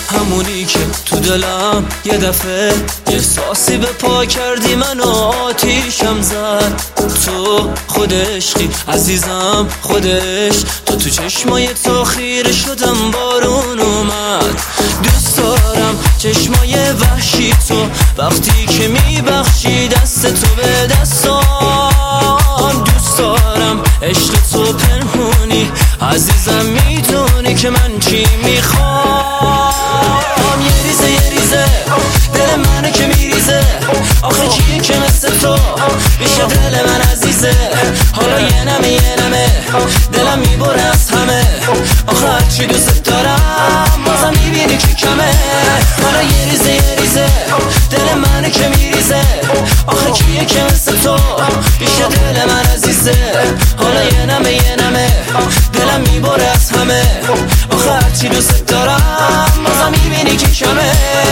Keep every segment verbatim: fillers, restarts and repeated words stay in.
همونی که تو دلم یه دفعه یه احساسی به پا کردی منو آتیشم زد. تو خود عشقی عزیزم خود عشق، تو تو چشمای تو خیره شدم بارون اومد. دوست دارم چشمای وحشی تو وقتی که میبخشی دست تو به دستان. دوست دارم عشق تو پنهونی عزیزم، میدونی که من چی میخوام. یه ریزه یه ریزه دل منو که میریزه، آخه کیه که مثل تو بیشه دل من عزیزه. حالا یه نمه یه نمه دلم میبره از همه، آخه هرچی دوست دارم بازم میبینی که کمه. حالا یه ریزه یه ریزه دل منو که میریزه، آخه کیه که مثل تو بیشه دل من عزیزه. حالا یه نمه یه نمه دلم میبره از همه، آخه هرچی دوست دارم بازم میبینی که کمه.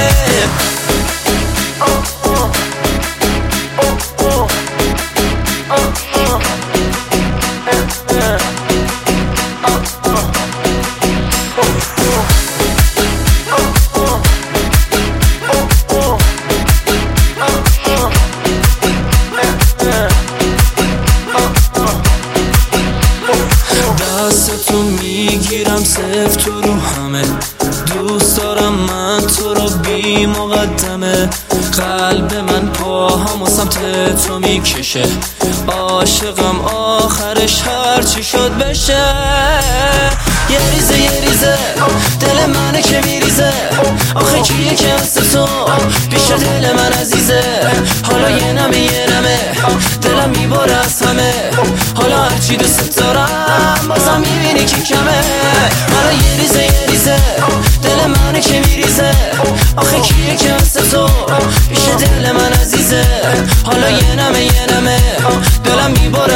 دستتو میگیرم سفت تو رو همه، دوست دارم من تو رو بی مقدمه. قلب من پاهم و سمت تو میکشه، عاشقم آخرش هرچی شد بشه. یه ریزه یه ریزه دل منه که میریزه، آخه کیه که مثل تو بیشه دل من عزیزه. حالا یه نمه یه نمه دلم میباره از همه، حالا هرچی دوست دارم بازم میبینی که کمه. حالا یه ریزه یه ریزه دل منه که میریزه، آخه کیه که مثل تو بیشه دل من عزیزه. حالا یه نمه یه نمه دلم میباره